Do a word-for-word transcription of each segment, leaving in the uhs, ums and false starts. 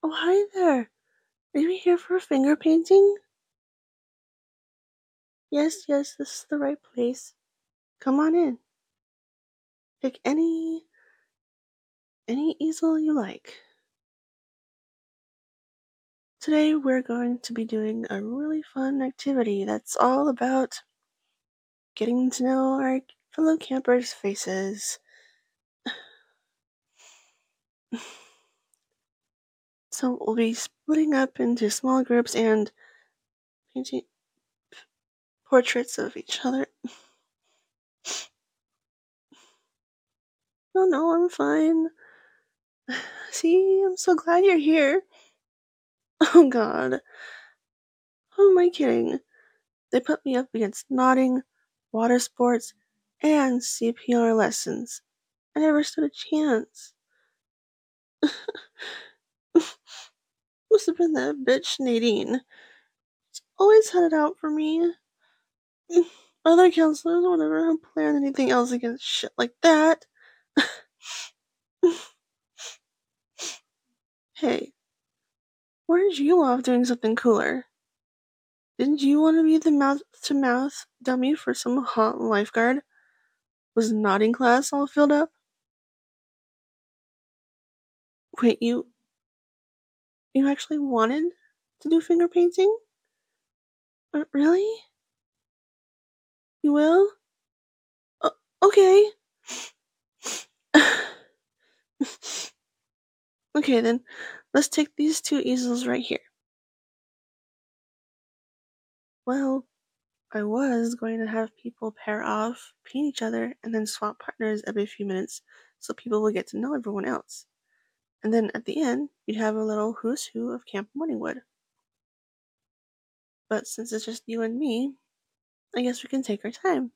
Oh, hi there. Are you here for finger painting? Yes, yes, this is the right place. Come on in. Pick any any easel you like. Today we're going to be doing a really fun activity that's all about getting to know our fellow campers' faces. So we'll be splitting up into small groups and painting portraits of each other. Oh no, I'm fine. See, I'm so glad you're here. Oh god. Who am I kidding? They put me up against nodding, water sports, and C P R lessons. I never stood a chance. Must have been that bitch Nadine. She's always had it out for me. Other counselors would never have planned anything else against shit like that. Hey, weren't you off doing something cooler? Didn't you want to be the mouth-to-mouth dummy for some hot lifeguard? Was nodding class all filled up? Wait, you you actually wanted to do finger painting? Uh, really? You will? Uh, okay. Okay, then let's take these two easels right here. Well, I was going to have people pair off, paint each other, and then swap partners every few minutes so people would get to know everyone else. And then at the end, you'd have a little who's who of Camp Morningwood. But since it's just you and me, I guess we can take our time.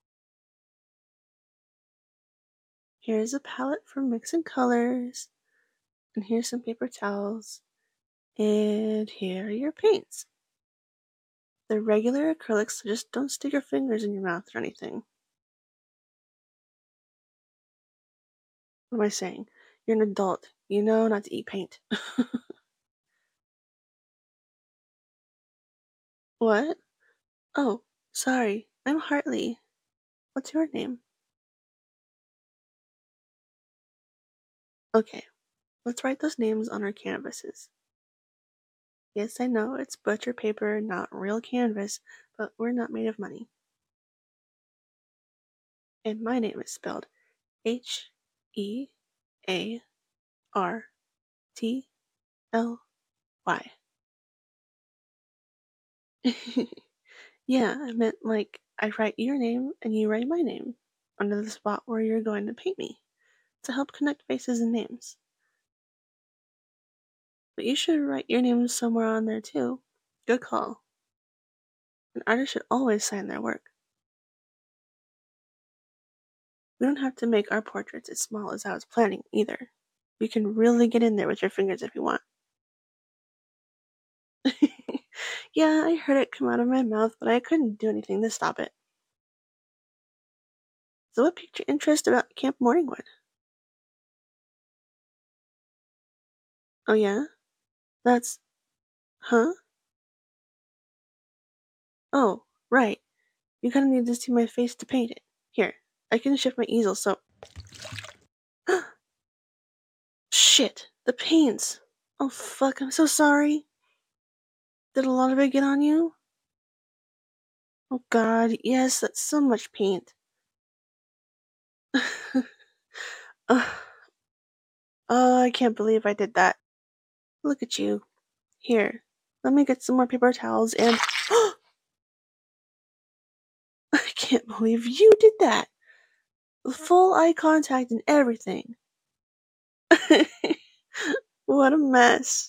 Here's a palette for mixing colors, and here's some paper towels, and here are your paints. They're regular acrylics, so just don't stick your fingers in your mouth or anything. What am I saying? You're an adult. You know not to eat paint. What? Oh, sorry. I'm Hartley. What's your name? Okay, let's write those names on our canvases. Yes, I know it's butcher paper, not real canvas, but we're not made of money. And my name is spelled H E A R T L Y. Yeah, I meant like I write your name and you write my name under the spot where you're going to paint me to help connect faces and names. But you should write your name somewhere on there too. Good call. An artist should always sign their work. We don't have to make our portraits as small as I was planning either. You can really get in there with your fingers if you want. Yeah, I heard it come out of my mouth, but I couldn't do anything to stop it. So what piqued your interest about Camp Morningwood? Oh yeah? That's... Huh? Oh, right. You kinda need to see my face to paint it. Here, I can shift my easel so... Shit! The paints! Oh fuck, I'm so sorry. Did a lot of it get on you? Oh god, yes, that's so much paint. Ugh. Oh, I can't believe I did that. Look at you. Here, let me get some more paper towels and... I can't believe you did that! Full eye contact and everything. What a mess.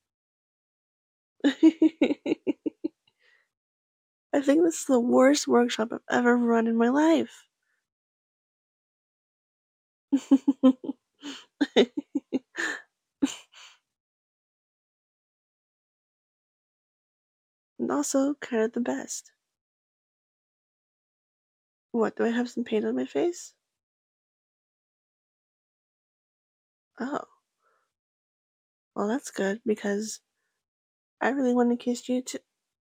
I think this is the worst workshop I've ever run in my life. And also kind of the best. What, do I have some paint on my face? Oh. Well, that's good because I really want to kiss you too.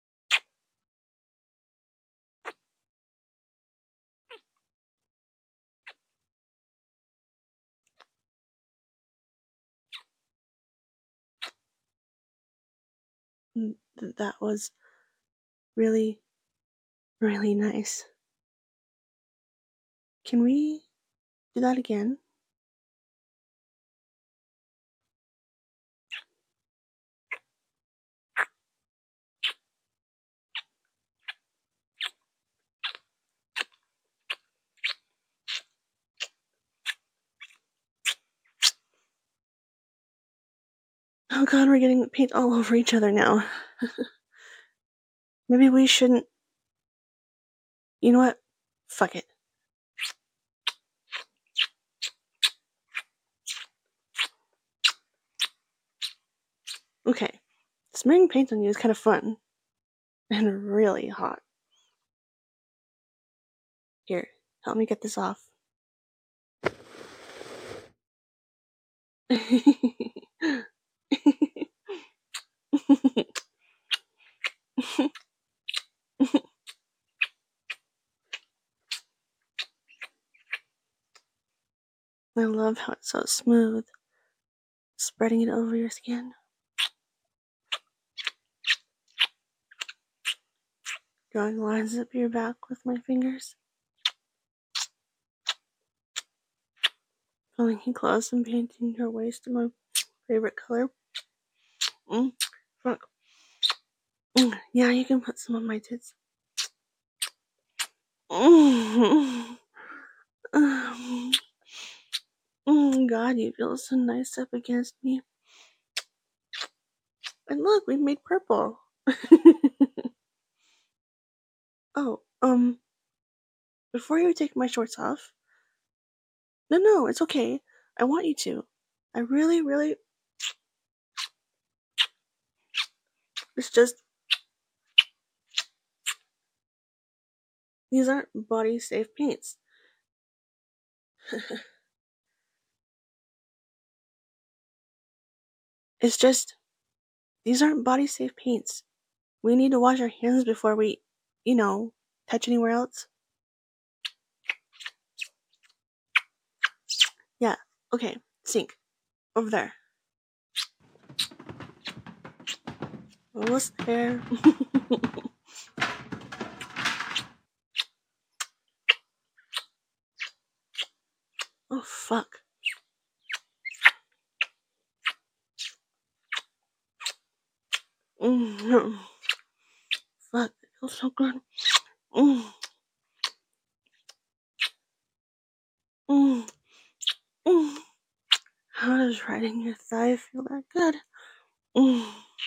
Mm, th- That was really, really nice. Can we do that again? Oh god, we're getting paint all over each other now. Maybe we shouldn't. You know what? Fuck it. Okay. Smearing paint on you is kind of fun. And really hot. Here, help me get this off. I love how it's so smooth. Spreading it over your skin. Drawing lines up your back with my fingers. Pulling you close and painting your waist in my favorite color. Mm, fuck. Mm, yeah, you can put some on my tits. Mm, mm, mm, God, you feel so nice up against me. And look, we made purple. Oh, um, before you take my shorts off. No, no, it's okay. I want you to. I really, really. It's just. These aren't body safe paints. It's just. These aren't body safe paints. We need to wash our hands before we, you know, touch anywhere else. Yeah, okay, sink. Over there. Almost there. Oh, fuck. Mm, fuck, it feels so good. Mm, mm, mm. How does riding your thigh feel that good? Mm,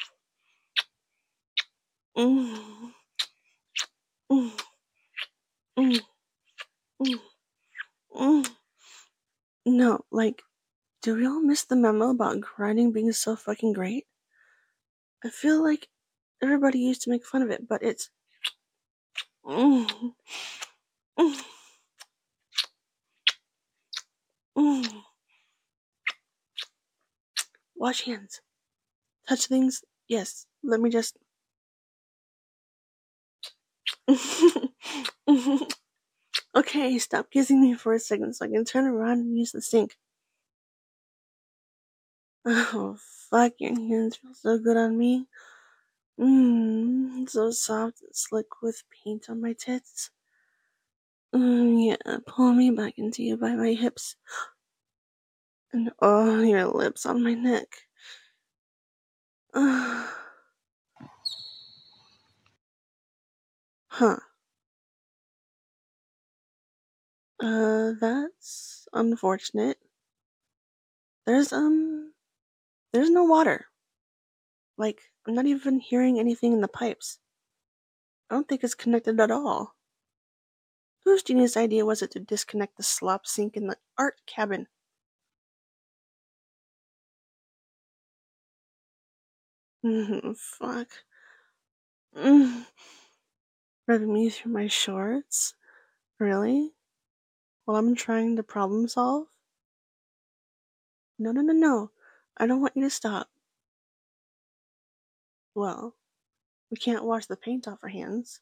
mm, mm, mm, mm, mm. No, like, do we all miss the memo about grinding being so fucking great? I feel like everybody used to make fun of it, but it's. Mm, mm, mm. Wash hands. Touch things? Yes. Let me just. Okay, stop kissing me for a second so I can turn around and use the sink. Oh, fuck, your hands feel so good on me. Mmm, so soft and slick with paint on my tits. Mm, yeah, pull me back into you by my hips. And oh, your lips on my neck. Uh, huh. Uh, that's unfortunate. There's, um, there's no water. Like, I'm not even hearing anything in the pipes. I don't think it's connected at all. Whose genius idea was it to disconnect the slop sink in the art cabin? Mm, fuck. Mm. Rubbing me through my shorts? Really? While I'm trying to problem solve? No, no, no, no. I don't want you to stop. Well, we can't wash the paint off our hands.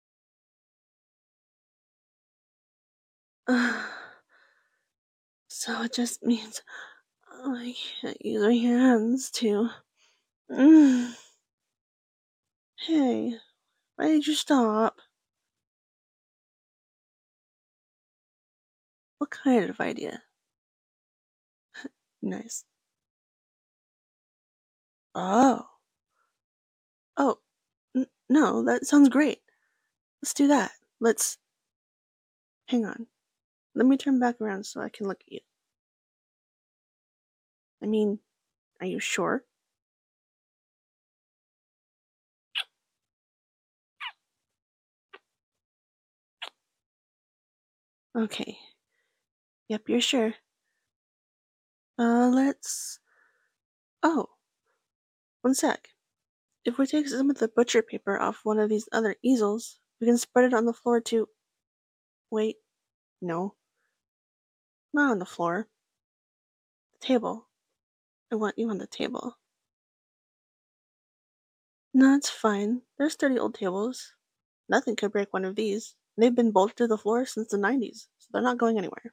So it just means I can't use my hands to. Mm. Hey, why did you stop? What kind of idea? Nice. Oh. Oh, n- no, that sounds great. Let's do that. Let's. Hang on. Let me turn back around so I can look at you. I mean, are you sure? Okay. Yep, you're sure. Uh, let's. Oh, one sec. If we take some of the butcher paper off one of these other easels, we can spread it on the floor too. Wait, no, not on the floor. The table. I want you on the table. No, it's fine. They're sturdy old tables. Nothing could break one of these. They've been bolted to the floor since the nineties, so they're not going anywhere.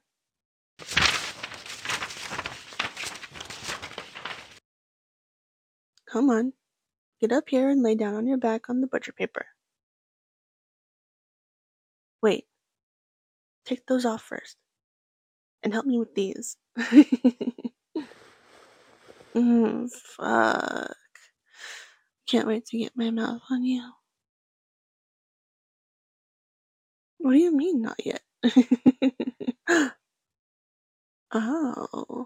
Come on, get up here and lay down on your back on the butcher paper. Wait, take those off first. And help me with these. mm, fuck. Can't wait to get my mouth on you. What do you mean, not yet? Oh.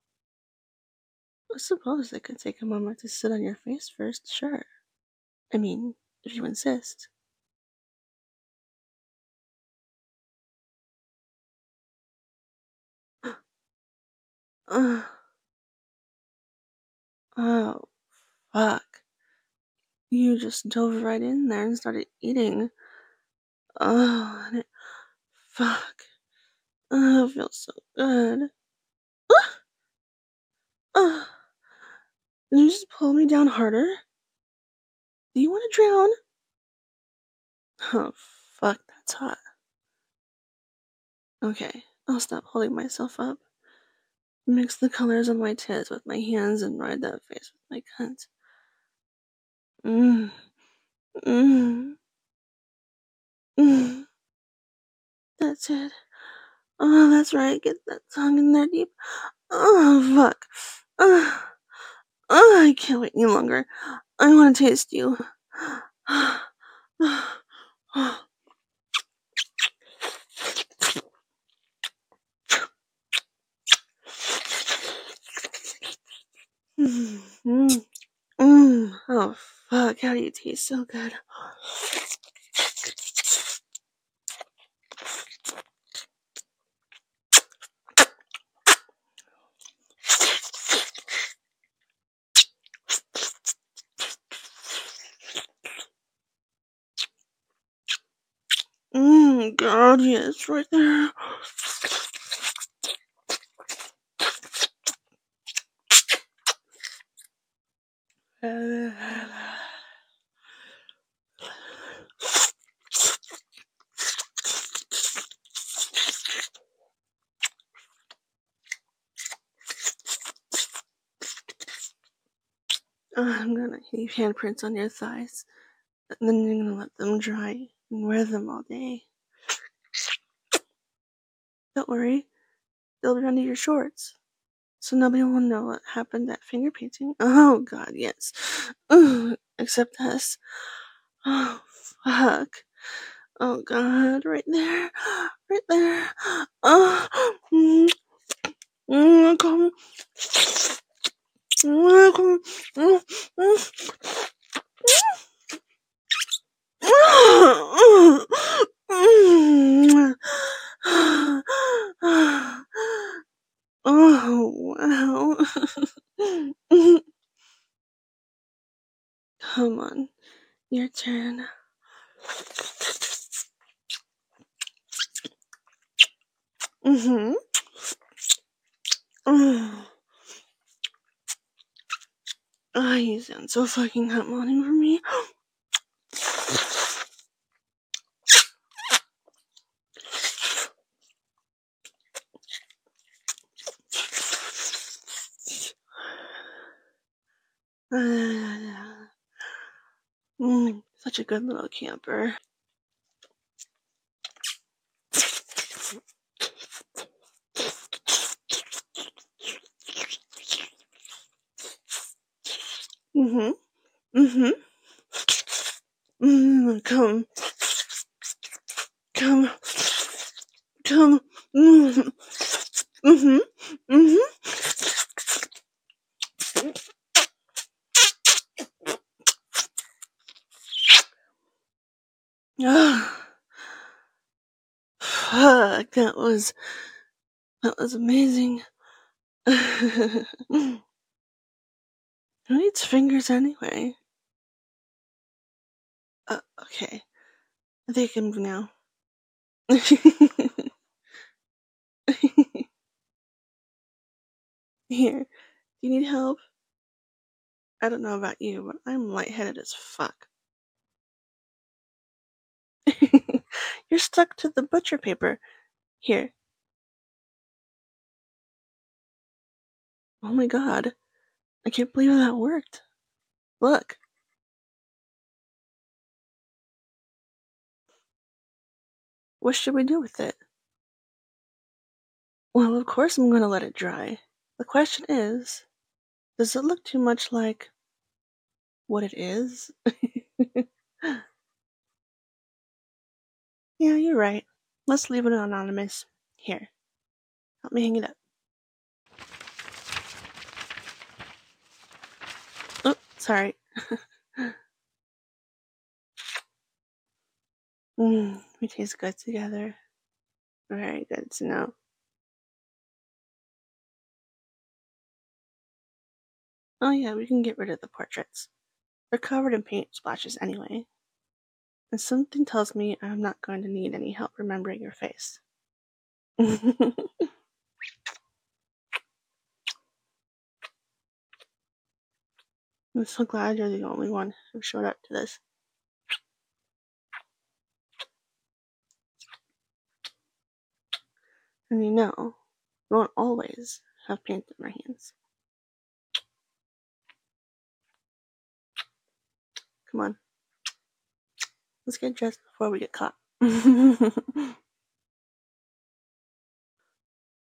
I suppose I could take a moment to sit on your face first, sure. I mean, if you insist. Ugh. Oh, fuck. You just dove right in there and started eating. Oh, and it, fuck. Oh, it feels so good. Ah! Ah! Did you just pull me down harder? Do you want to drown? Oh, fuck, that's hot. Okay, I'll stop holding myself up. Mix the colors on my tits with my hands and ride that face with my cunt. Mmm. Mmm. Mmm. That's it. Oh, that's right. Get that tongue in there deep. Oh, fuck. Oh, oh I can't wait any longer. I want to taste you. Mm, mm, oh, fuck. How do you taste so good? Mmm, God, yes, right there. I'm gonna leave handprints on your thighs, and then you're gonna let them dry and wear them all day. Don't worry, they'll be under your shorts, so nobody will know what happened at finger painting. Oh God, yes. Ugh, except us. Oh fuck. Oh God, right there, right there. Oh, mm, mm, come, mm, come, mm, mm. Oh, wow. Come on, your turn. Mm-hmm. Oh, you sound so fucking hot morning for me. mm, such a good little camper. Mm-hmm. Mm-hmm. Mm, come. Come. Come. Mm-hmm. Mm-hmm. Mm-hmm. Ah, fuck, that was that was amazing. Who needs fingers anyway? Uh, okay, I think I can move now. Here, do you need help? I don't know about you, but I'm lightheaded as fuck. You're stuck to the butcher paper. Here. Oh my god. I can't believe that worked. Look. What should we do with it? Well, of course I'm gonna let it dry. The question is, does it look too much like what it is? Yeah, you're right. Let's leave it anonymous. Here, help me hang it up. Oh, sorry. mm, we taste good together. Very good to know. Oh yeah, we can get rid of the portraits. They're covered in paint splashes anyway. And something tells me I'm not going to need any help remembering your face. I'm so glad you're the only one who showed up to this. And you know, we won't always have paint in our hands. Come on. Let's get dressed before we get caught.